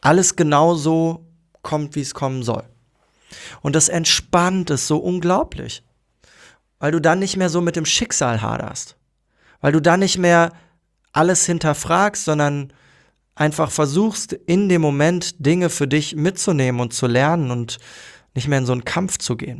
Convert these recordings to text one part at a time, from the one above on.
alles genau so kommt, wie es kommen soll. Und das entspannt es so unglaublich, weil du dann nicht mehr so mit dem Schicksal haderst, weil du dann nicht mehr alles hinterfragst, sondern einfach versuchst, in dem Moment Dinge für dich mitzunehmen und zu lernen und nicht mehr in so einen Kampf zu gehen.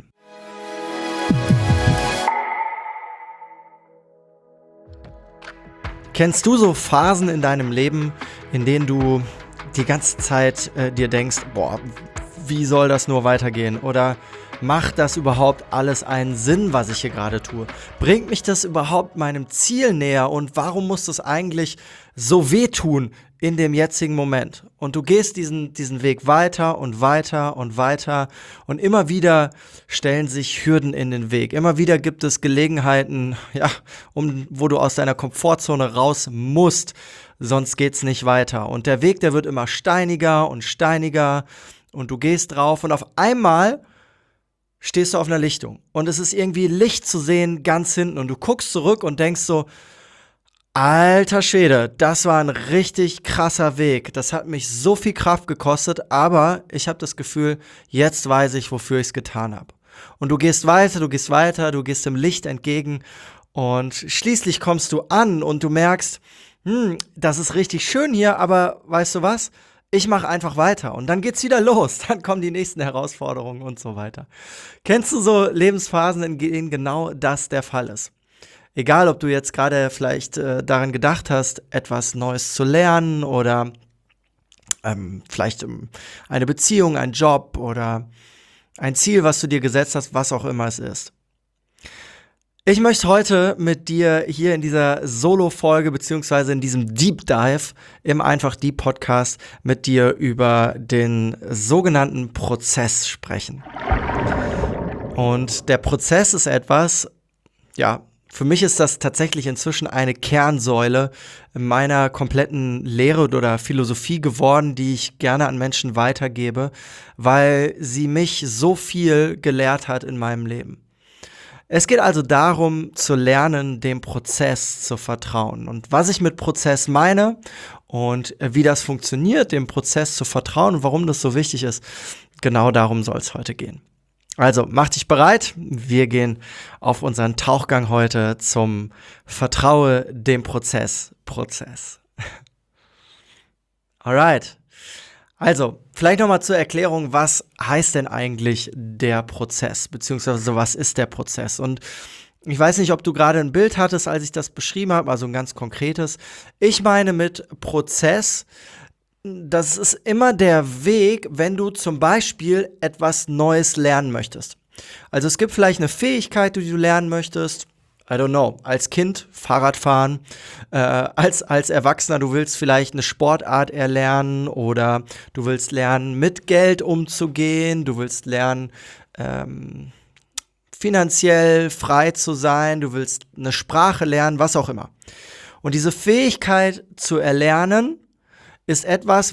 Kennst du so Phasen in deinem Leben, in denen du die ganze Zeit dir denkst, boah, wie soll das nur weitergehen? Oder macht das überhaupt alles einen Sinn, was ich hier gerade tue? Bringt mich das überhaupt meinem Ziel näher? Und warum muss das eigentlich so wehtun in dem jetzigen Moment? Und du gehst diesen Weg weiter und weiter und weiter und immer wieder stellen sich Hürden in den Weg. Immer wieder gibt es Gelegenheiten, wo du aus deiner Komfortzone raus musst, sonst geht's nicht weiter. Und der Weg, der wird immer steiniger und steiniger und du gehst drauf und auf einmal stehst du auf einer Lichtung und es ist irgendwie Licht zu sehen ganz hinten und du guckst zurück und denkst so, alter Schwede, das war ein richtig krasser Weg. Das hat mich so viel Kraft gekostet, aber ich habe das Gefühl, jetzt weiß ich, wofür ich es getan habe. Und du gehst weiter, du gehst dem Licht entgegen und schließlich kommst du an und du merkst, das ist richtig schön hier, aber weißt du was? Ich mache einfach weiter und dann geht's wieder los. Dann kommen die nächsten Herausforderungen und so weiter. Kennst du so Lebensphasen, in denen genau das der Fall ist? Egal, ob du jetzt gerade vielleicht daran gedacht hast, etwas Neues zu lernen oder vielleicht eine Beziehung, einen Job oder ein Ziel, was du dir gesetzt hast, was auch immer es ist. Ich möchte heute mit dir hier in dieser Solo-Folge beziehungsweise in diesem Deep Dive im Einfach Deep Podcast mit dir über den sogenannten Prozess sprechen. Und der Prozess ist etwas, für mich ist das tatsächlich inzwischen eine Kernsäule meiner kompletten Lehre oder Philosophie geworden, die ich gerne an Menschen weitergebe, weil sie mich so viel gelehrt hat in meinem Leben. Es geht also darum, zu lernen, dem Prozess zu vertrauen. Und was ich mit Prozess meine und wie das funktioniert, dem Prozess zu vertrauen und warum das so wichtig ist, genau darum soll es heute gehen. Also, mach dich bereit. Wir gehen auf unseren Tauchgang heute zum Vertraue dem Prozess. Alright. Also, vielleicht nochmal zur Erklärung, was heißt denn eigentlich der Prozess, beziehungsweise was ist der Prozess? Und ich weiß nicht, ob du gerade ein Bild hattest, als ich das beschrieben habe, also ein ganz konkretes. Ich meine mit Prozess, das ist immer der Weg, wenn du zum Beispiel etwas Neues lernen möchtest. Also es gibt vielleicht eine Fähigkeit, die du lernen möchtest. I don't know, als Kind Fahrradfahren, als Erwachsener, du willst vielleicht eine Sportart erlernen oder du willst lernen, mit Geld umzugehen, du willst lernen, finanziell frei zu sein, du willst eine Sprache lernen, was auch immer. Und diese Fähigkeit zu erlernen ist etwas,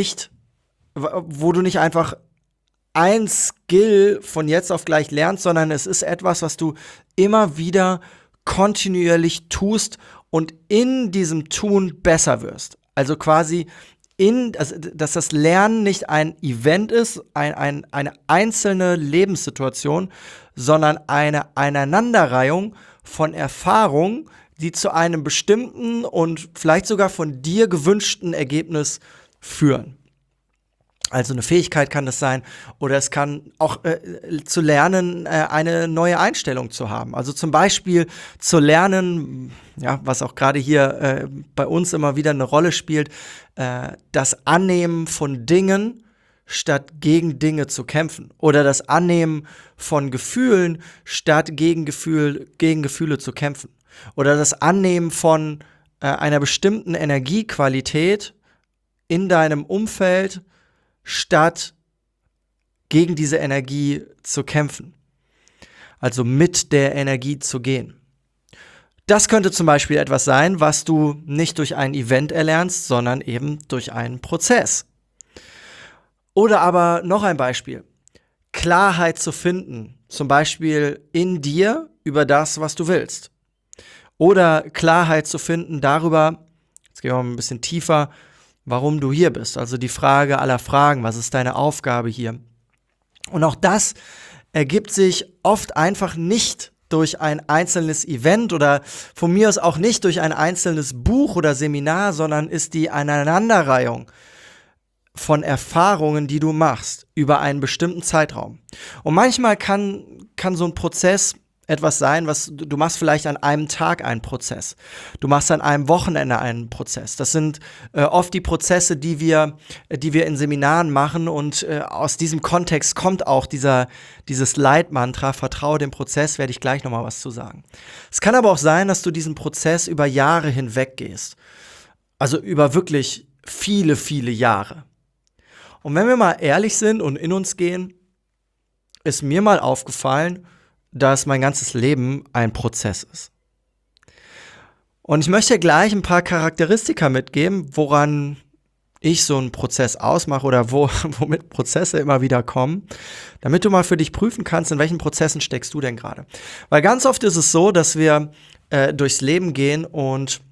wo du nicht einfach ein Skill von jetzt auf gleich lernst, sondern es ist etwas, was du immer wieder kontinuierlich tust und in diesem Tun besser wirst. Also quasi dass das Lernen nicht ein Event ist, eine einzelne Lebenssituation, sondern eine Aneinanderreihung von Erfahrungen, die zu einem bestimmten und vielleicht sogar von dir gewünschten Ergebnis führen. Also eine Fähigkeit kann das sein oder es kann auch zu lernen, eine neue Einstellung zu haben. Also zum Beispiel zu lernen, was auch gerade hier bei uns immer wieder eine Rolle spielt, das Annehmen von Dingen statt gegen Dinge zu kämpfen oder das Annehmen von Gefühlen statt gegen Gefühle zu kämpfen oder das Annehmen von einer bestimmten Energiequalität in deinem Umfeld statt gegen diese Energie zu kämpfen. Also mit der Energie zu gehen. Das könnte zum Beispiel etwas sein, was du nicht durch ein Event erlernst, sondern eben durch einen Prozess. Oder aber noch ein Beispiel. Klarheit zu finden, zum Beispiel in dir über das, was du willst. Oder Klarheit zu finden darüber, jetzt gehen wir mal ein bisschen tiefer, warum du hier bist. Also die Frage aller Fragen, was ist deine Aufgabe hier? Und auch das ergibt sich oft einfach nicht durch ein einzelnes Event oder von mir aus auch nicht durch ein einzelnes Buch oder Seminar, sondern ist die Aneinanderreihung von Erfahrungen, die du machst über einen bestimmten Zeitraum. Und manchmal kann so ein Prozess etwas sein, was du machst vielleicht an einem Tag einen Prozess. Du machst an einem Wochenende einen Prozess. Das sind oft die Prozesse, die wir in Seminaren machen und aus diesem Kontext kommt auch dieses Leitmantra, vertraue dem Prozess, werde ich gleich nochmal was zu sagen. Es kann aber auch sein, dass du diesen Prozess über Jahre hinweg gehst. Also über wirklich viele, viele Jahre. Und wenn wir mal ehrlich sind und in uns gehen, ist mir mal aufgefallen, dass mein ganzes Leben ein Prozess ist. Und ich möchte gleich ein paar Charakteristika mitgeben, woran ich so einen Prozess ausmache oder womit Prozesse immer wieder kommen, damit du mal für dich prüfen kannst, in welchen Prozessen steckst du denn gerade. Weil ganz oft ist es so, dass wir durchs Leben gehen und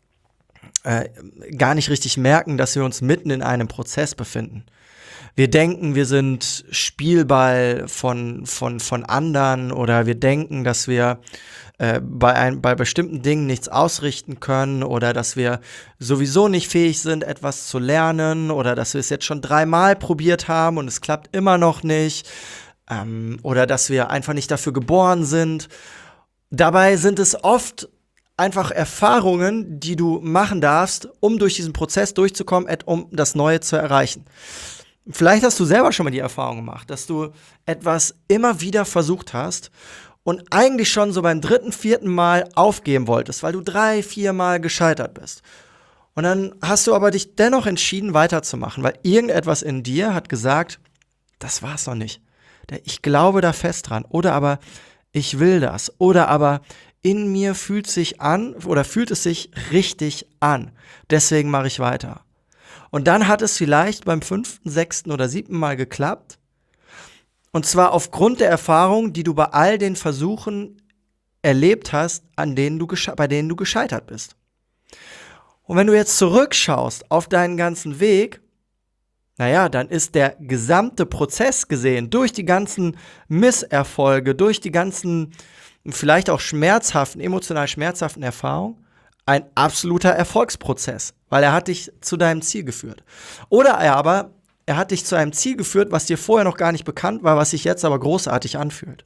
gar nicht richtig merken, dass wir uns mitten in einem Prozess befinden. Wir denken, wir sind Spielball von anderen oder wir denken, dass wir bei bestimmten Dingen nichts ausrichten können oder dass wir sowieso nicht fähig sind, etwas zu lernen oder dass wir es jetzt schon 3-mal probiert haben und es klappt immer noch nicht oder dass wir einfach nicht dafür geboren sind. Dabei sind es oft einfach Erfahrungen, die du machen darfst, um durch diesen Prozess durchzukommen, um das Neue zu erreichen. Vielleicht hast du selber schon mal die Erfahrung gemacht, dass du etwas immer wieder versucht hast und eigentlich schon so beim 3., 4. Mal aufgeben wolltest, weil du 3-4 Mal gescheitert bist. Und dann hast du aber dich dennoch entschieden, weiterzumachen, weil irgendetwas in dir hat gesagt, das war's noch nicht. Ich glaube da fest dran. Oder aber, ich will das. Oder aber, in mir fühlt es sich richtig an. Deswegen mache ich weiter. Und dann hat es vielleicht beim 5., 6. oder 7. Mal geklappt. Und zwar aufgrund der Erfahrung, die du bei all den Versuchen erlebt hast, bei denen du gescheitert bist. Und wenn du jetzt zurückschaust auf deinen ganzen Weg, dann ist der gesamte Prozess gesehen, durch die ganzen Misserfolge, durch die ganzen vielleicht auch emotional schmerzhaften Erfahrungen, ein absoluter Erfolgsprozess, weil er hat dich zu deinem Ziel geführt. Oder er hat dich zu einem Ziel geführt, was dir vorher noch gar nicht bekannt war, was sich jetzt aber großartig anfühlt.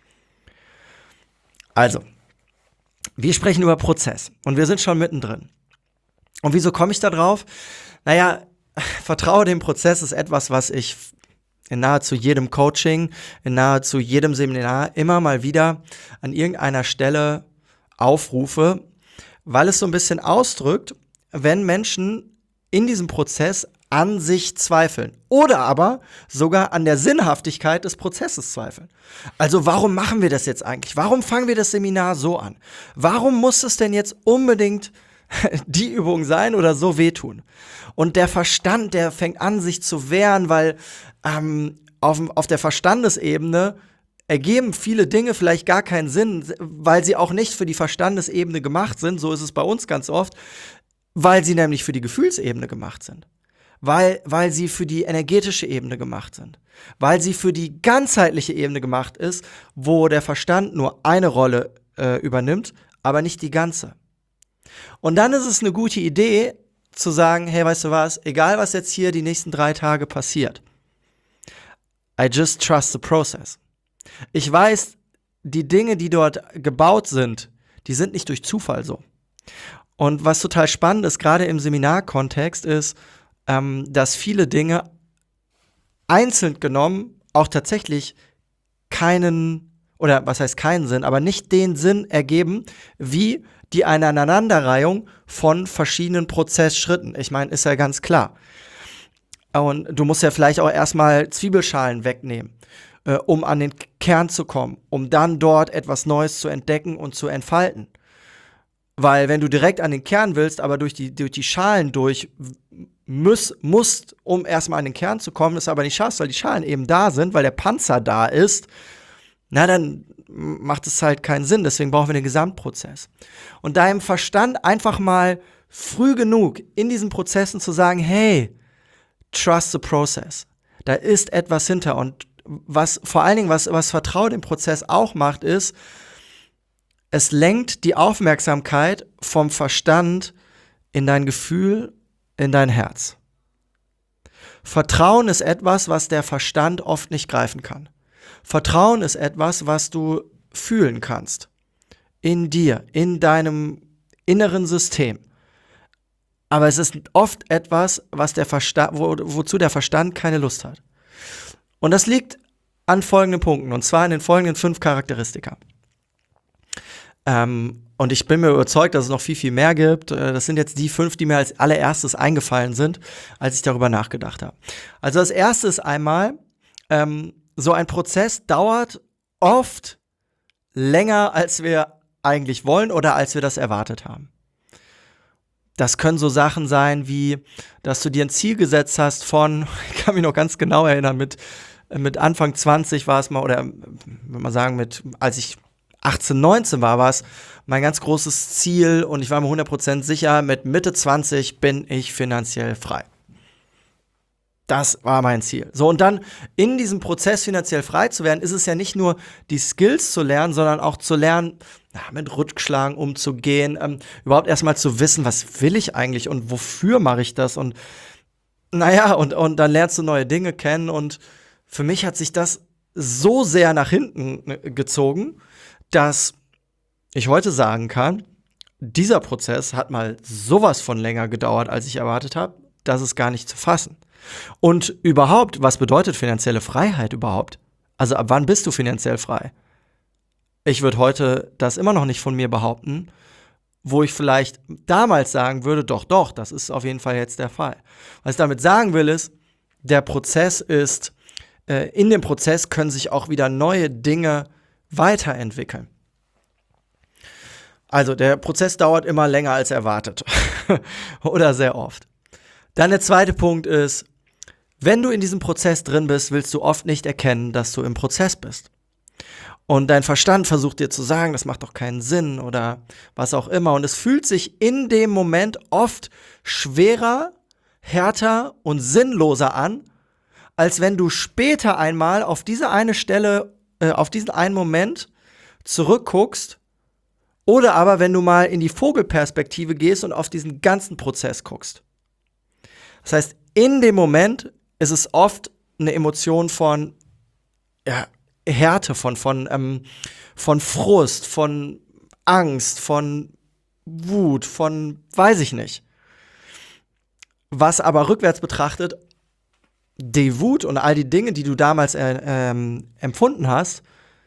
Also, wir sprechen über Prozess und wir sind schon mittendrin. Und wieso komme ich da drauf? Vertraue dem Prozess ist etwas, was ich in nahezu jedem Coaching, in nahezu jedem Seminar immer mal wieder an irgendeiner Stelle aufrufe, weil es so ein bisschen ausdrückt, wenn Menschen in diesem Prozess an sich zweifeln oder aber sogar an der Sinnhaftigkeit des Prozesses zweifeln. Also warum machen wir das jetzt eigentlich? Warum fangen wir das Seminar so an? Warum muss es denn jetzt unbedingt die Übung sein oder so wehtun? Und der Verstand, der fängt an, sich zu wehren, weil auf der Verstandesebene ergeben viele Dinge vielleicht gar keinen Sinn, weil sie auch nicht für die Verstandesebene gemacht sind, so ist es bei uns ganz oft, weil sie nämlich für die Gefühlsebene gemacht sind. Weil sie für die energetische Ebene gemacht sind. Weil sie für die ganzheitliche Ebene gemacht ist, wo der Verstand nur eine Rolle übernimmt, aber nicht die ganze. Und dann ist es eine gute Idee, zu sagen, hey, weißt du was, egal was jetzt hier die nächsten 3 Tage passiert, I just trust the process. Ich weiß, die Dinge, die dort gebaut sind, die sind nicht durch Zufall so. Und was total spannend ist, gerade im Seminarkontext, ist, dass viele Dinge einzeln genommen auch tatsächlich keinen Sinn, aber nicht den Sinn ergeben, wie die Aneinanderreihung von verschiedenen Prozessschritten. Ich meine, ist ja ganz klar. Und du musst ja vielleicht auch erstmal Zwiebelschalen wegnehmen, um an den Kern zu kommen, um dann dort etwas Neues zu entdecken und zu entfalten. Weil wenn du direkt an den Kern willst, aber durch die Schalen musst, um erstmal an den Kern zu kommen, das aber nicht schaffst, weil die Schalen eben da sind, weil der Panzer da ist, dann macht es halt keinen Sinn. Deswegen brauchen wir den Gesamtprozess. Und deinem Verstand einfach mal früh genug in diesen Prozessen zu sagen, hey, trust the process. Da ist etwas hinter. Und was vor allen Dingen, was Vertrauen im Prozess auch macht, ist, es lenkt die Aufmerksamkeit vom Verstand in dein Gefühl, in dein Herz. Vertrauen ist etwas, was der Verstand oft nicht greifen kann. Vertrauen ist etwas, was du fühlen kannst. In dir, in deinem inneren System. Aber es ist oft etwas, was wozu der Verstand keine Lust hat. Und das liegt an folgenden Punkten, und zwar an den folgenden 5 Charakteristika. Und ich bin mir überzeugt, dass es noch viel, viel mehr gibt. Das sind jetzt die 5, die mir als allererstes eingefallen sind, als ich darüber nachgedacht habe. Also das erste ist einmal, so ein Prozess dauert oft länger, als wir eigentlich wollen oder als wir das erwartet haben. Das können so Sachen sein wie, dass du dir ein Ziel gesetzt hast ich kann mich noch ganz genau erinnern, mit Anfang 20 war es mal, oder wenn man sagen, als ich 18, 19 war es mein ganz großes Ziel und ich war mir 100% sicher, mit Mitte 20 bin ich finanziell frei. Das war mein Ziel. So, und dann in diesem Prozess finanziell frei zu werden, ist es ja nicht nur die Skills zu lernen, sondern auch zu lernen, mit Rückschlagen umzugehen, überhaupt erstmal zu wissen, was will ich eigentlich und wofür mache ich das und und dann lernst du neue Dinge kennen und für mich hat sich das so sehr nach hinten gezogen, dass ich heute sagen kann, dieser Prozess hat mal sowas von länger gedauert, als ich erwartet habe, das ist gar nicht zu fassen. Und überhaupt, was bedeutet finanzielle Freiheit überhaupt? Also ab wann bist du finanziell frei? Ich würde heute das immer noch nicht von mir behaupten, wo ich vielleicht damals sagen würde, doch, das ist auf jeden Fall jetzt der Fall. Was ich damit sagen will ist, der Prozess ist, in dem Prozess können sich auch wieder neue Dinge weiterentwickeln. Also der Prozess dauert immer länger als erwartet oder sehr oft. Dann der zweite Punkt ist, wenn du in diesem Prozess drin bist, willst du oft nicht erkennen, dass du im Prozess bist. Und dein Verstand versucht dir zu sagen, das macht doch keinen Sinn oder was auch immer. Und es fühlt sich in dem Moment oft schwerer, härter und sinnloser an, als wenn du später einmal auf diese eine Stelle, auf diesen einen Moment zurückguckst oder aber wenn du mal in die Vogelperspektive gehst und auf diesen ganzen Prozess guckst. Das heißt, in dem Moment ist es oft eine Emotion von Härte, von Frust, von Angst, von Wut, von weiß ich nicht. Was aber rückwärts betrachtet, die Wut und all die Dinge, die du damals empfunden hast,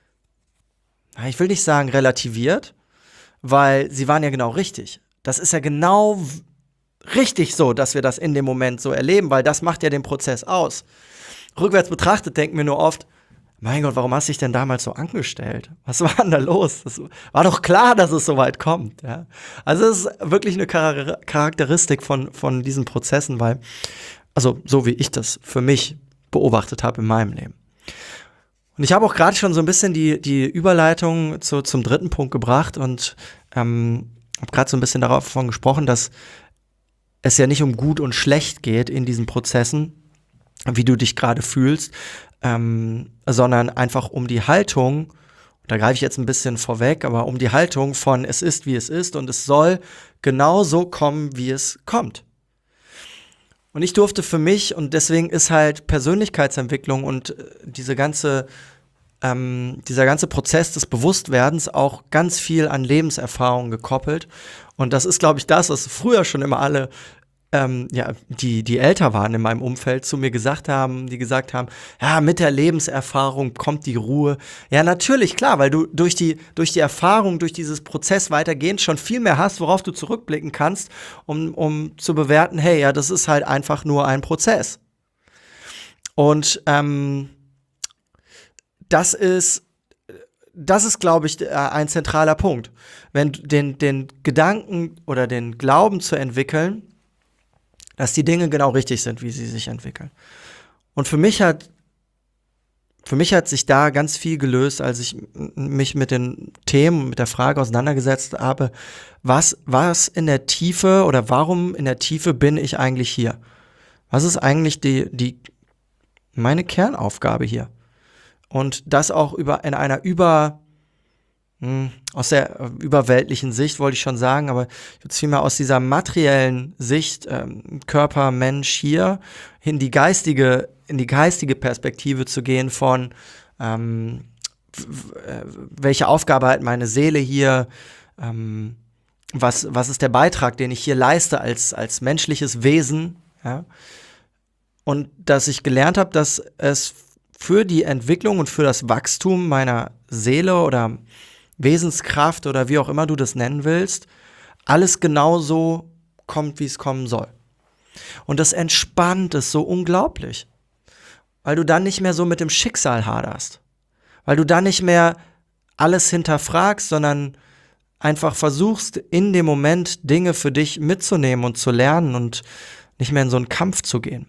ich will nicht sagen relativiert, weil sie waren ja genau richtig. Das ist ja genau richtig so, dass wir das in dem Moment so erleben, weil das macht ja den Prozess aus. Rückwärts betrachtet denken wir nur oft, mein Gott, warum hast du dich denn damals so angestellt? Was war denn da los? Das war doch klar, dass es so weit kommt. Ja? Also es ist wirklich eine Charakteristik von diesen Prozessen, weil, also so wie ich das für mich beobachtet habe in meinem Leben. Und ich habe auch gerade schon so ein bisschen die Überleitung zum dritten Punkt gebracht und habe gerade so ein bisschen davon gesprochen, dass es ja nicht um gut und schlecht geht in diesen Prozessen, wie du dich gerade fühlst, sondern einfach um die Haltung, da greife ich jetzt ein bisschen vorweg, aber um die Haltung von es ist, wie es ist und es soll genau so kommen, wie es kommt. Und ich durfte für mich, und deswegen ist halt Persönlichkeitsentwicklung und dieser ganze Prozess des Bewusstwerdens auch ganz viel an Lebenserfahrung gekoppelt. Und das ist, glaube ich, das, was früher schon immer alle, die älter waren in meinem Umfeld, zu mir gesagt haben, ja, mit der Lebenserfahrung kommt die Ruhe. Ja, natürlich, klar, weil du durch die Erfahrung, durch dieses Prozess weitergehend schon viel mehr hast, worauf du zurückblicken kannst, um zu bewerten, hey, ja, das ist halt einfach nur ein Prozess. Und das ist, glaube ich, ein zentraler Punkt. Wenn den Gedanken oder den Glauben zu entwickeln, dass die Dinge genau richtig sind, wie sie sich entwickeln. Und für mich hat für mich hat sich da ganz viel gelöst, als ich mich mit den Themen, mit der Frage auseinandergesetzt habe, was in der Tiefe oder warum in der Tiefe bin ich eigentlich hier? Was ist eigentlich meine Kernaufgabe hier? Und das auch aus der überweltlichen Sicht, wollte ich schon sagen, aber ich würde vielmehr aus dieser materiellen Sicht, Körper, Mensch hier, in die geistige Perspektive zu gehen von, welche Aufgabe hat meine Seele hier, was ist der Beitrag, den ich hier leiste als menschliches Wesen, ja? Und dass ich gelernt habe, dass es für die Entwicklung und für das Wachstum meiner Seele oder Wesenskraft oder wie auch immer du das nennen willst, alles genauso kommt, wie es kommen soll. Und das entspannt es so unglaublich, weil du dann nicht mehr so mit dem Schicksal haderst, weil du dann nicht mehr alles hinterfragst, sondern einfach versuchst, in dem Moment Dinge für dich mitzunehmen und zu lernen und nicht mehr in so einen Kampf zu gehen.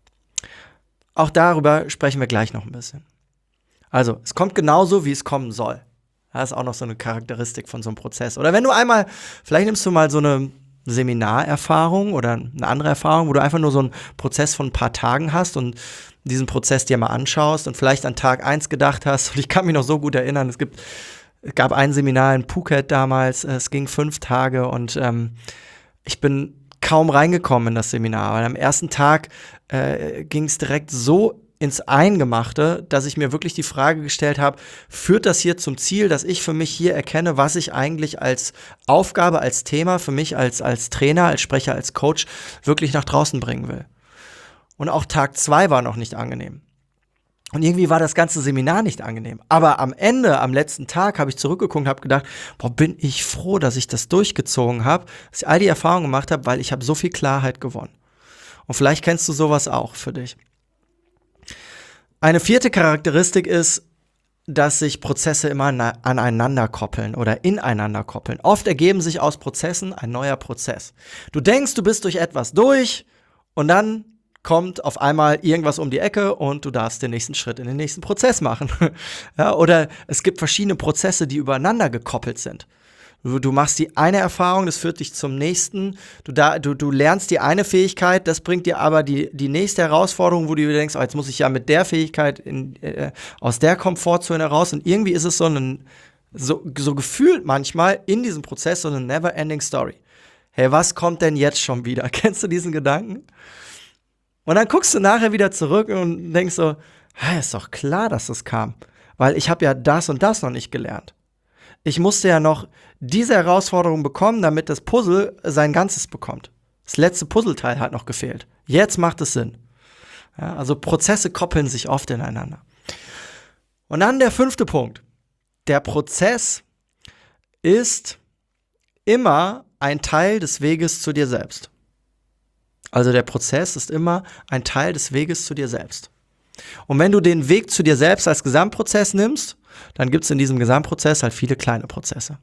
Auch darüber sprechen wir gleich noch ein bisschen. Also, es kommt genauso, wie es kommen soll. Das ist auch noch so eine Charakteristik von so einem Prozess. Oder wenn du vielleicht nimmst du mal so eine Seminarerfahrung oder eine andere Erfahrung, wo du einfach nur so einen Prozess von ein paar Tagen hast und diesen Prozess dir mal anschaust und vielleicht an Tag 1 gedacht hast. Und ich kann mich noch so gut erinnern, es gab ein Seminar in Phuket damals, es ging 5 Tage und ich bin kaum reingekommen in das Seminar, weil am ersten Tag ging es direkt so ins Eingemachte, dass ich mir wirklich die Frage gestellt habe, führt das hier zum Ziel, dass ich für mich hier erkenne, was ich eigentlich als Aufgabe, als Thema für mich als Trainer, als Sprecher, als Coach wirklich nach draußen bringen will. Und auch Tag 2 war noch nicht angenehm. Und irgendwie war das ganze Seminar nicht angenehm. Aber am Ende, am letzten Tag, habe ich zurückgeguckt und habe gedacht, bin ich froh, dass ich das durchgezogen habe, dass ich all die Erfahrungen gemacht habe, weil ich habe so viel Klarheit gewonnen. Und vielleicht kennst du sowas auch für dich. Eine 4. Charakteristik ist, dass sich Prozesse immer aneinander koppeln oder ineinander koppeln. Oft ergeben sich aus Prozessen ein neuer Prozess. Du denkst, du bist durch etwas durch und dann kommt auf einmal irgendwas um die Ecke und du darfst den nächsten Schritt in den nächsten Prozess machen. Ja, oder es gibt verschiedene Prozesse, die übereinander gekoppelt sind. Du machst die eine Erfahrung, das führt dich zum nächsten. Du lernst die eine Fähigkeit, das bringt dir aber die nächste Herausforderung, wo du dir denkst, jetzt muss ich ja mit der Fähigkeit aus der Komfortzone raus. Und irgendwie ist es so gefühlt manchmal in diesem Prozess so eine never-ending Story. Hey, was kommt denn jetzt schon wieder? Kennst du diesen Gedanken? Und dann guckst du nachher wieder zurück und denkst so, ist doch klar, dass das kam. Weil ich habe ja das und das noch nicht gelernt. Ich musste ja noch diese Herausforderung bekommen, damit das Puzzle sein Ganzes bekommt. Das letzte Puzzleteil hat noch gefehlt. Jetzt macht es Sinn. Ja, also Prozesse koppeln sich oft ineinander. Und dann der 5. Punkt. Der Prozess ist immer ein Teil des Weges zu dir selbst. Also der Prozess ist immer ein Teil des Weges zu dir selbst. Und wenn du den Weg zu dir selbst als Gesamtprozess nimmst, dann gibt es in diesem Gesamtprozess halt viele kleine Prozesse.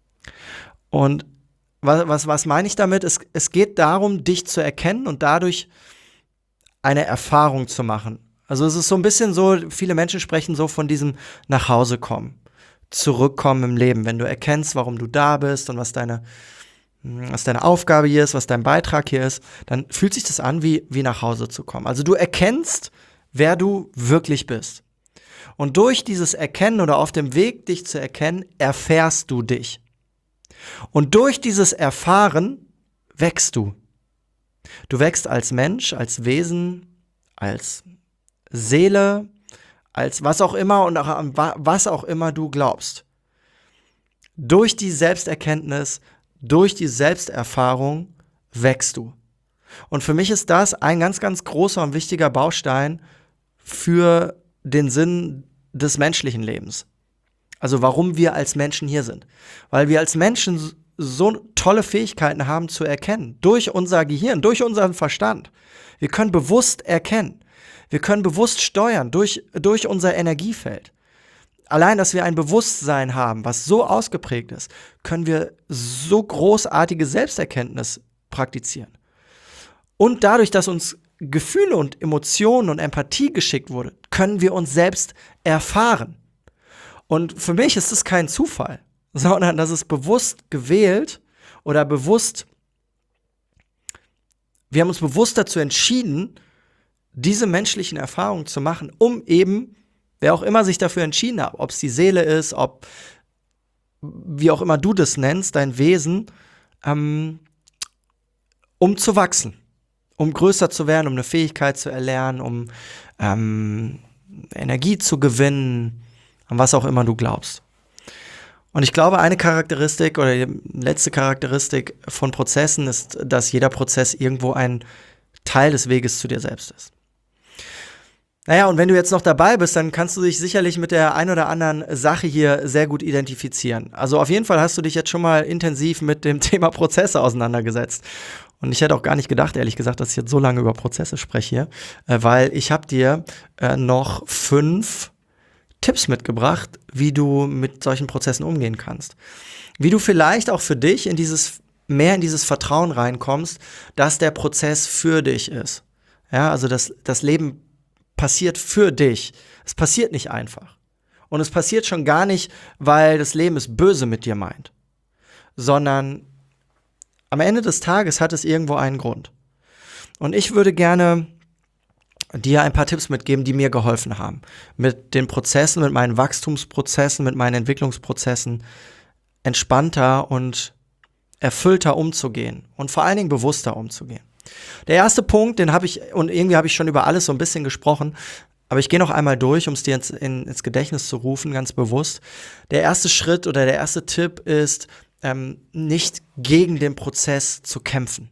Und was meine ich damit? Es geht darum, dich zu erkennen und dadurch eine Erfahrung zu machen. Also es ist so ein bisschen so, viele Menschen sprechen so von diesem Nachhausekommen, zurückkommen im Leben, wenn du erkennst, warum du da bist und was deine Aufgabe hier ist, was dein Beitrag hier ist, dann fühlt sich das an, wie nach Hause zu kommen. Also du erkennst, wer du wirklich bist. Und durch dieses Erkennen oder auf dem Weg, dich zu erkennen, erfährst du dich. Und durch dieses Erfahren wächst du. Du wächst als Mensch, als Wesen, als Seele, als was auch immer und auch an was auch immer du glaubst. Durch die Selbsterkenntnis, durch die Selbsterfahrung wächst du. Und für mich ist das ein ganz, ganz großer und wichtiger Baustein für den Sinn des menschlichen Lebens. Also warum wir als Menschen hier sind. Weil wir als Menschen so tolle Fähigkeiten haben zu erkennen. Durch unser Gehirn, durch unseren Verstand. Wir können bewusst erkennen. Wir können bewusst steuern durch unser Energiefeld. Allein, dass wir ein Bewusstsein haben, was so ausgeprägt ist, können wir so großartige Selbsterkenntnis praktizieren. Und dadurch, dass uns Gefühle und Emotionen und Empathie geschickt wurde, können wir uns selbst erfahren. Und für mich ist es kein Zufall, sondern das ist bewusst gewählt oder wir haben uns bewusst dazu entschieden, diese menschlichen Erfahrungen zu machen, um eben, wer auch immer sich dafür entschieden hat, ob es die Seele ist, ob, wie auch immer du das nennst, dein Wesen, um zu wachsen, um größer zu werden, um eine Fähigkeit zu erlernen, um Energie zu gewinnen, an was auch immer du glaubst. Und ich glaube, eine Charakteristik oder die letzte Charakteristik von Prozessen ist, dass jeder Prozess irgendwo ein Teil des Weges zu dir selbst ist. Naja, und wenn du jetzt noch dabei bist, dann kannst du dich sicherlich mit der ein oder anderen Sache hier sehr gut identifizieren. Also auf jeden Fall hast du dich jetzt schon mal intensiv mit dem Thema Prozesse auseinandergesetzt. Und ich hätte auch gar nicht gedacht, ehrlich gesagt, dass ich jetzt so lange über Prozesse spreche hier, weil ich habe dir noch 5 Tipps mitgebracht, wie du mit solchen Prozessen umgehen kannst. Wie du vielleicht auch für dich mehr in dieses Vertrauen reinkommst, dass der Prozess für dich ist. Ja, also das Leben passiert für dich. Es passiert nicht einfach. Und es passiert schon gar nicht, weil das Leben es böse mit dir meint. Sondern am Ende des Tages hat es irgendwo einen Grund. Und ich würde gerne dir ein paar Tipps mitgeben, die mir geholfen haben. Mit den Prozessen, mit meinen Wachstumsprozessen, mit meinen Entwicklungsprozessen entspannter und erfüllter umzugehen und vor allen Dingen bewusster umzugehen. Der erste Punkt, den habe ich, und irgendwie habe ich schon über alles so ein bisschen gesprochen, aber ich gehe noch einmal durch, um es dir ins Gedächtnis zu rufen, ganz bewusst. Der erste Schritt oder der erste Tipp ist, nicht gegen den Prozess zu kämpfen.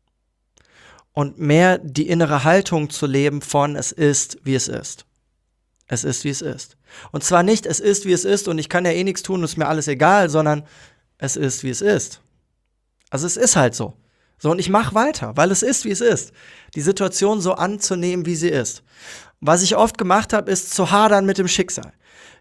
Und mehr die innere Haltung zu leben von es ist, wie es ist. Es ist, wie es ist. Und zwar nicht, es ist, wie es ist und ich kann ja eh nichts tun, ist mir alles egal, sondern es ist, wie es ist. Also es ist halt so. So, und ich mache weiter, weil es ist, wie es ist. Die Situation so anzunehmen, wie sie ist. Was ich oft gemacht habe, ist zu hadern mit dem Schicksal.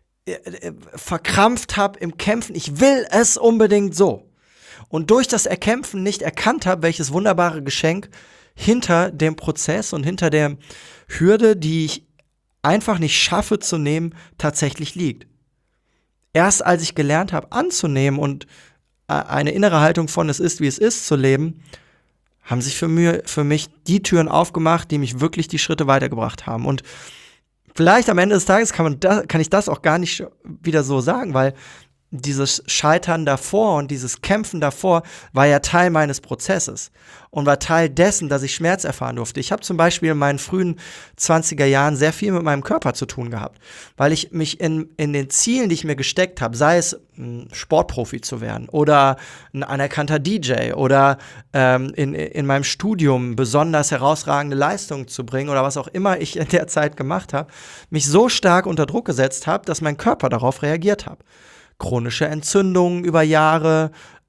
Verkrampft habe im Kämpfen, ich will es unbedingt so. Und durch das Erkämpfen nicht erkannt habe, welches wunderbare Geschenk hinter dem Prozess und hinter der Hürde, die ich einfach nicht schaffe zu nehmen, tatsächlich liegt. Erst als ich gelernt habe, anzunehmen und eine innere Haltung von es ist, wie es ist zu leben, haben sich für mich die Türen aufgemacht, die mich wirklich die Schritte weitergebracht haben. Und vielleicht am Ende des Tages kann ich das auch gar nicht wieder so sagen, weil dieses Scheitern davor und dieses Kämpfen davor war ja Teil meines Prozesses und war Teil dessen, dass ich Schmerz erfahren durfte. Ich habe zum Beispiel in meinen frühen 20er Jahren sehr viel mit meinem Körper zu tun gehabt, weil ich mich in den Zielen, die ich mir gesteckt habe, sei es Sportprofi zu werden oder ein anerkannter DJ oder in meinem Studium besonders herausragende Leistungen zu bringen oder was auch immer ich in der Zeit gemacht habe, mich so stark unter Druck gesetzt habe, dass mein Körper darauf reagiert hat. Chronische Entzündungen über Jahre,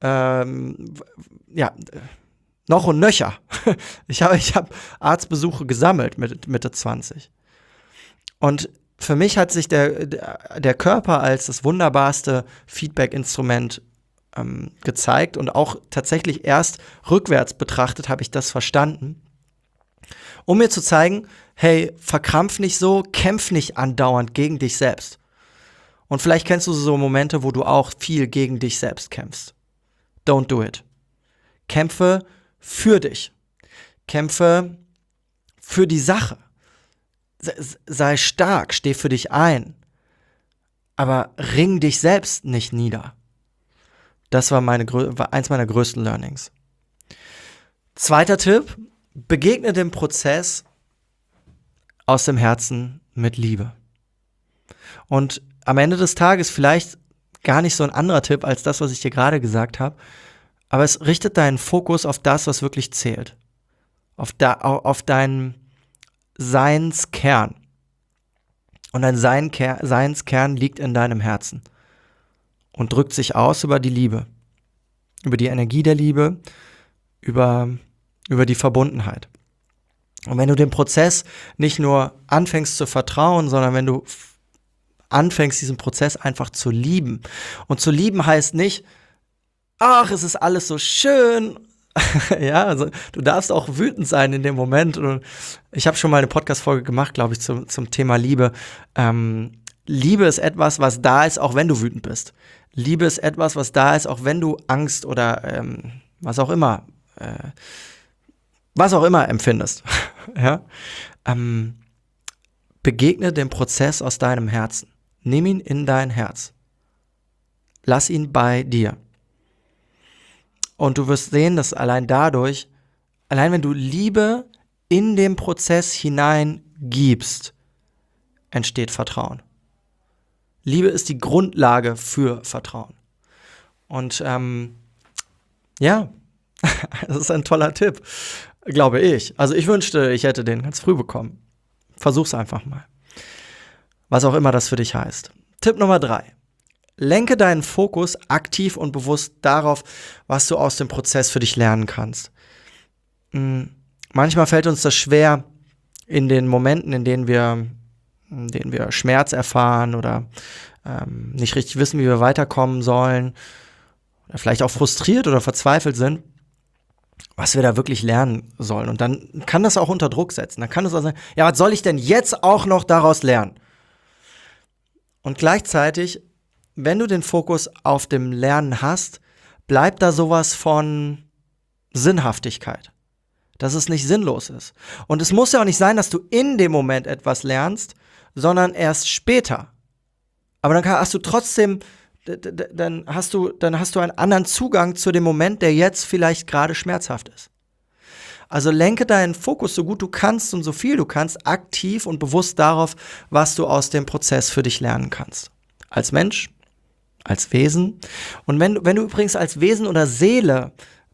noch und nöcher. Ich hab Arztbesuche gesammelt mit Mitte 20. Und für mich hat sich der Körper als das wunderbarste Feedback-Instrument gezeigt und auch tatsächlich erst rückwärts betrachtet habe ich das verstanden, um mir zu zeigen, hey, verkrampf nicht so, kämpf nicht andauernd gegen dich selbst. Und vielleicht kennst du so Momente, wo du auch viel gegen dich selbst kämpfst. Don't do it. Kämpfe für dich. Kämpfe für die Sache. Sei stark, steh für dich ein. Aber ring dich selbst nicht nieder. Das war eins meiner größten Learnings. Zweiter Tipp, begegne dem Prozess aus dem Herzen mit Liebe. Und am Ende des Tages vielleicht gar nicht so ein anderer Tipp als das, was ich dir gerade gesagt habe, aber es richtet deinen Fokus auf das, was wirklich zählt. Auf deinen Seinskern. Und dein Seinskern liegt in deinem Herzen und drückt sich aus über die Liebe, über die Energie der Liebe, über die Verbundenheit. Und wenn du den Prozess nicht nur anfängst zu vertrauen, sondern wenn du anfängst, diesen Prozess einfach zu lieben. Und zu lieben heißt nicht, ach, es ist alles so schön, Ja, also du darfst auch wütend sein in dem Moment. Und ich habe schon mal eine Podcast-Folge gemacht, glaube ich, zum Thema Liebe. Liebe ist etwas, was da ist, auch wenn du wütend bist. Liebe ist etwas, was da ist, auch wenn du Angst oder was auch immer empfindest. Ja? Begegne dem Prozess aus deinem Herzen. Nimm ihn in dein Herz. Lass ihn bei dir. Und du wirst sehen, dass allein wenn du Liebe in den Prozess hineingibst, entsteht Vertrauen. Liebe ist die Grundlage für Vertrauen. Und das ist ein toller Tipp, glaube ich. Also ich wünschte, ich hätte den ganz früh bekommen. Versuch's einfach mal. Was auch immer das für dich heißt. Tipp Nummer 3. Lenke deinen Fokus aktiv und bewusst darauf, was du aus dem Prozess für dich lernen kannst. Manchmal fällt uns das schwer in den Momenten, in denen wir Schmerz erfahren oder nicht richtig wissen, wie wir weiterkommen sollen, oder vielleicht auch frustriert oder verzweifelt sind, was wir da wirklich lernen sollen. Und dann kann das auch unter Druck setzen. Dann kann es auch sein, ja, was soll ich denn jetzt auch noch daraus lernen? Und gleichzeitig, wenn du den Fokus auf dem Lernen hast, bleibt da sowas von Sinnhaftigkeit, dass es nicht sinnlos ist. Und es muss ja auch nicht sein, dass du in dem Moment etwas lernst, sondern erst später. Aber dann hast du trotzdem, dann hast du einen anderen Zugang zu dem Moment, der jetzt vielleicht gerade schmerzhaft ist. Also lenke deinen Fokus so gut du kannst und so viel du kannst aktiv und bewusst darauf, was du aus dem Prozess für dich lernen kannst. Als Mensch, als Wesen. Und wenn du übrigens als Wesen oder Seele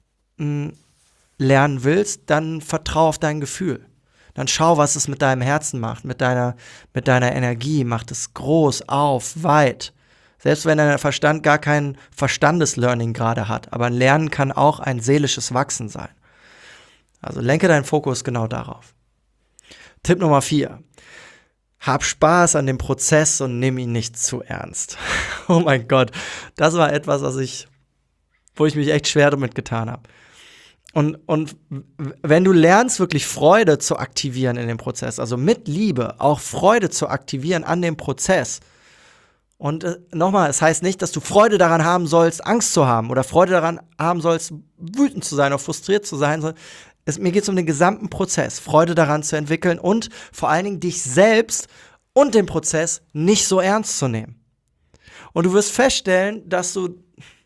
lernen willst, dann vertrau auf dein Gefühl. Dann schau, was es mit deinem Herzen macht, mit deiner Energie. Macht es groß, auf, weit. Selbst wenn dein Verstand gar kein Verstandeslearning gerade hat. Aber ein Lernen kann auch ein seelisches Wachsen sein. Also lenke deinen Fokus genau darauf. Tipp Nummer 4. Hab Spaß an dem Prozess und nimm ihn nicht zu ernst. Oh mein Gott, das war etwas, wo ich mich echt schwer damit getan habe. Und wenn du lernst, wirklich Freude zu aktivieren in dem Prozess, also mit Liebe auch Freude zu aktivieren an dem Prozess. Und nochmal, es heißt nicht, dass du Freude daran haben sollst, Angst zu haben oder Freude daran haben sollst, wütend zu sein oder frustriert zu sein. Mir geht es um den gesamten Prozess, Freude daran zu entwickeln und vor allen Dingen dich selbst und den Prozess nicht so ernst zu nehmen. Und du wirst feststellen, dass du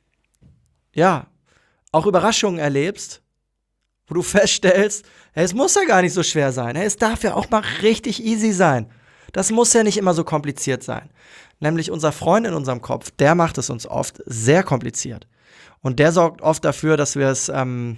auch Überraschungen erlebst, wo du feststellst, hey, es muss ja gar nicht so schwer sein. Hey, es darf ja auch mal richtig easy sein. Das muss ja nicht immer so kompliziert sein. Nämlich unser Freund in unserem Kopf, der macht es uns oft sehr kompliziert. Und der sorgt oft dafür, dass wir es,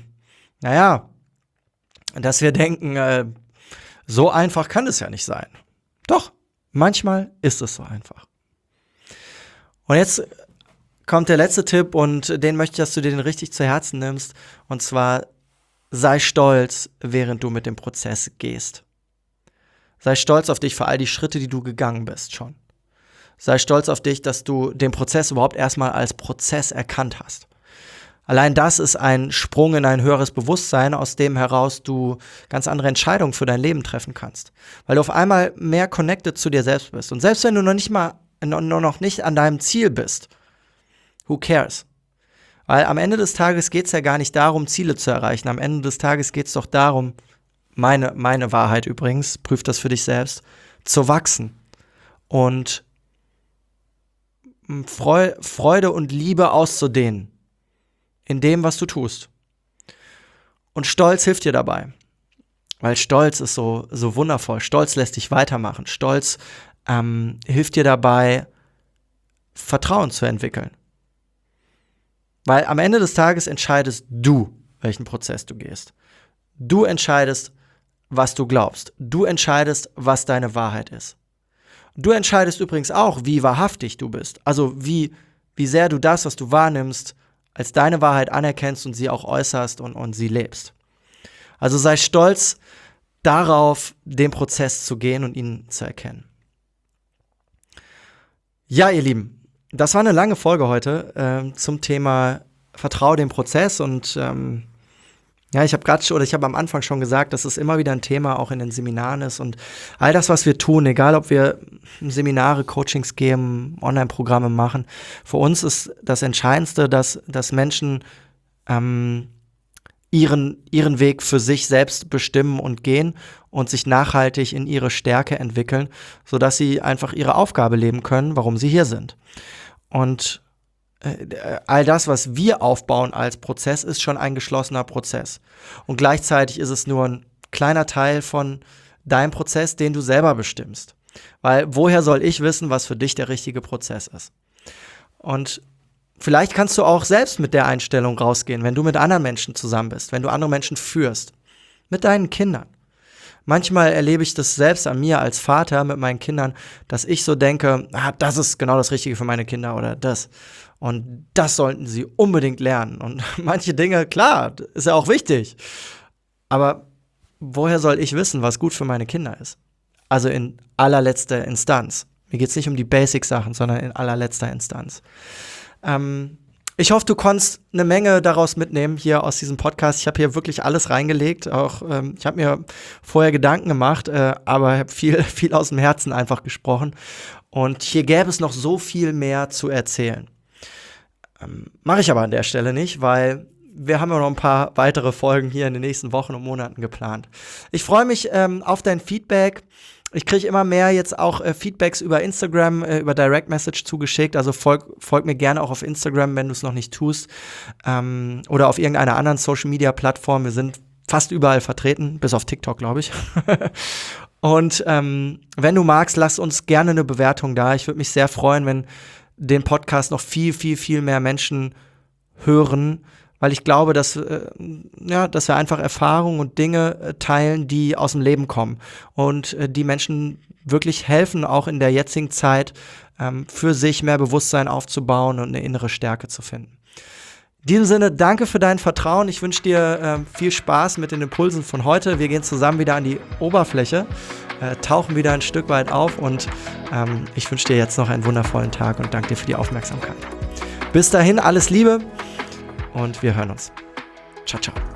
dass wir denken, so einfach kann es ja nicht sein. Doch, manchmal ist es so einfach. Und jetzt kommt der letzte Tipp und den möchte ich, dass du dir den richtig zu Herzen nimmst. Und zwar, sei stolz, während du mit dem Prozess gehst. Sei stolz auf dich für all die Schritte, die du gegangen bist schon. Sei stolz auf dich, dass du den Prozess überhaupt erstmal als Prozess erkannt hast. Allein das ist ein Sprung in ein höheres Bewusstsein, aus dem heraus du ganz andere Entscheidungen für dein Leben treffen kannst. Weil du auf einmal mehr connected zu dir selbst bist. Und selbst wenn du noch nicht an deinem Ziel bist, who cares? Weil am Ende des Tages geht es ja gar nicht darum, Ziele zu erreichen. Am Ende des Tages geht es doch darum, meine Wahrheit übrigens, prüf das für dich selbst, zu wachsen. Und Freude und Liebe auszudehnen. In dem, was du tust. Und Stolz hilft dir dabei. Weil Stolz ist so wundervoll. Stolz lässt dich weitermachen. Stolz hilft dir dabei, Vertrauen zu entwickeln. Weil am Ende des Tages entscheidest du, welchen Prozess du gehst. Du entscheidest, was du glaubst. Du entscheidest, was deine Wahrheit ist. Du entscheidest übrigens auch, wie wahrhaftig du bist. Also wie sehr du das, was du wahrnimmst, als deine Wahrheit anerkennst und sie auch äußerst und sie lebst. Also sei stolz darauf, den Prozess zu gehen und ihn zu erkennen. Ja, ihr Lieben, das war eine lange Folge heute zum Thema Vertraue dem Prozess und Ja, ich habe am Anfang schon gesagt, dass es immer wieder ein Thema auch in den Seminaren ist und all das, was wir tun, egal ob wir Seminare, Coachings geben, Online-Programme machen, für uns ist das Entscheidendste, dass Menschen ihren Weg für sich selbst bestimmen und gehen und sich nachhaltig in ihre Stärke entwickeln, sodass sie einfach ihre Aufgabe leben können, warum sie hier sind. Und all das, was wir aufbauen als Prozess, ist schon ein geschlossener Prozess. Und gleichzeitig ist es nur ein kleiner Teil von deinem Prozess, den du selber bestimmst. Weil woher soll ich wissen, was für dich der richtige Prozess ist? Und vielleicht kannst du auch selbst mit der Einstellung rausgehen, wenn du mit anderen Menschen zusammen bist, wenn du andere Menschen führst, mit deinen Kindern. Manchmal erlebe ich das selbst an mir als Vater mit meinen Kindern, dass ich so denke, das ist genau das Richtige für meine Kinder oder das. Und das sollten sie unbedingt lernen. Und manche Dinge, klar, ist ja auch wichtig. Aber woher soll ich wissen, was gut für meine Kinder ist? Also in allerletzter Instanz. Mir geht es nicht um die Basic-Sachen, sondern in allerletzter Instanz. Ich hoffe, du konntest eine Menge daraus mitnehmen hier aus diesem Podcast. Ich habe hier wirklich alles reingelegt. Auch ich habe mir vorher Gedanken gemacht, aber ich habe viel aus dem Herzen einfach gesprochen. Und hier gäbe es noch so viel mehr zu erzählen. Mache ich aber an der Stelle nicht, weil wir haben ja noch ein paar weitere Folgen hier in den nächsten Wochen und Monaten geplant. Ich freue mich auf dein Feedback. Ich kriege immer mehr jetzt auch Feedbacks über Instagram, über Direct Message zugeschickt. Also folg mir gerne auch auf Instagram, wenn du es noch nicht tust. Oder auf irgendeiner anderen Social-Media-Plattform. Wir sind fast überall vertreten, bis auf TikTok, glaube ich. Und wenn du magst, lass uns gerne eine Bewertung da. Ich würde mich sehr freuen, wenn den Podcast noch viel mehr Menschen hören, weil ich glaube, dass wir einfach Erfahrungen und Dinge teilen, die aus dem Leben kommen und die Menschen wirklich helfen, auch in der jetzigen Zeit für sich mehr Bewusstsein aufzubauen und eine innere Stärke zu finden. In diesem Sinne, danke für dein Vertrauen. Ich wünsche dir viel Spaß mit den Impulsen von heute. Wir gehen zusammen wieder an die Oberfläche, tauchen wieder ein Stück weit auf und ich wünsche dir jetzt noch einen wundervollen Tag und danke dir für die Aufmerksamkeit. Bis dahin, alles Liebe und wir hören uns. Ciao, ciao.